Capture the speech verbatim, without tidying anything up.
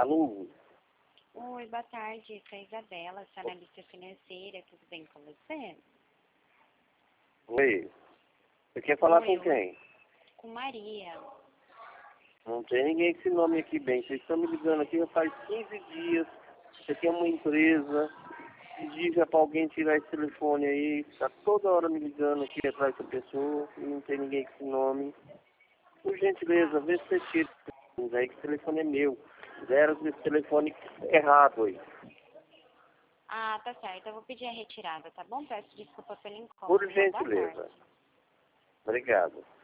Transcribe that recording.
Alô? Oi, boa tarde. Sou a Isabela, sou analista financeira. Tudo bem com você? Oi. Você quer falar Oi, com oi. quem? Com Maria. Não tem ninguém com esse nome aqui bem. Vocês estão me ligando aqui já faz quinze dias. Você tem uma empresa. Diga para alguém tirar esse telefone aí. Está toda hora me ligando aqui atrás dessa pessoa. E não tem ninguém com esse nome. Por gentileza, vê se você tira esse telefone aí, que esse telefone é meu. Deram esse telefone errado aí. Ah, tá certo. Eu vou pedir a retirada, tá bom? Peço desculpa pelo incômodo. Por Boa gentileza. tarde. Obrigado.